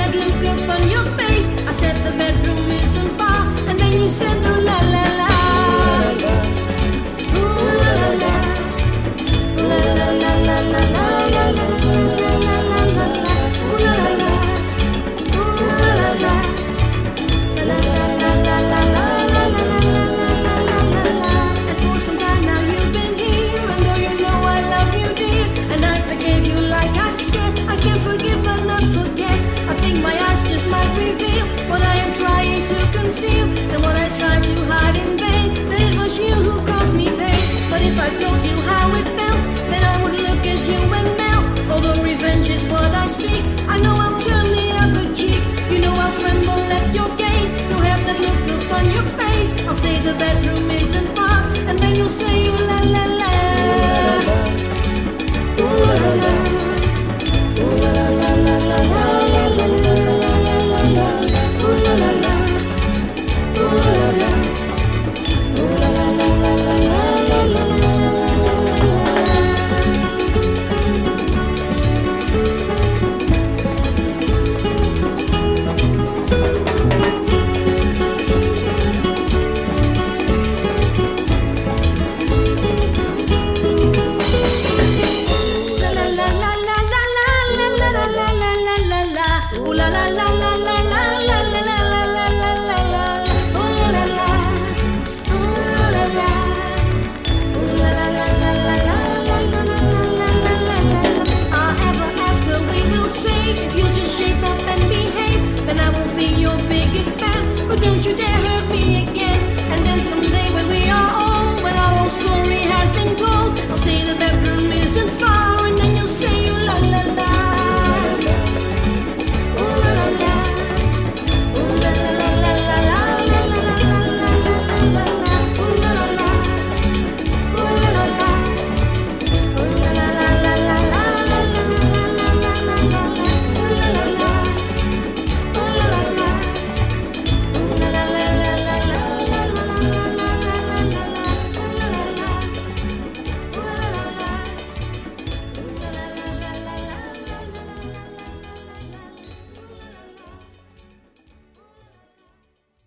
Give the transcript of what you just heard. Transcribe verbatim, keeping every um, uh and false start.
that look upon your face. I said the bedroom isn't far, and then you said ooh la la la. Ooh la la la. Ooh la la la la la la la la la la la la la. Ooh la la la. Ooh la la la. La la la la la la la la la la la. And for some time now you've been here, and though you know I love you dear, and I forgave you like I said, I can forgive but not forget. I think my eyes just might reveal what I am trying to conceal, and what I tried to hide in vain, that it was you who caused me pain. But if I told you how it felt, then I would look at you and melt. Although revenge is what I seek, I know I'll turn the other cheek. You know I'll tremble at your gaze. You'll have that look upon your face. I'll say the bedroom isn't far, and then you'll say ooh la la la. Ooh la la la. Ooh la la la la la la la la la la la. Ooh la la la. Ooh la la la. Ooh la la la la la la la la la. Ooh la la la la la la la la la la la. Ooh la la la la la.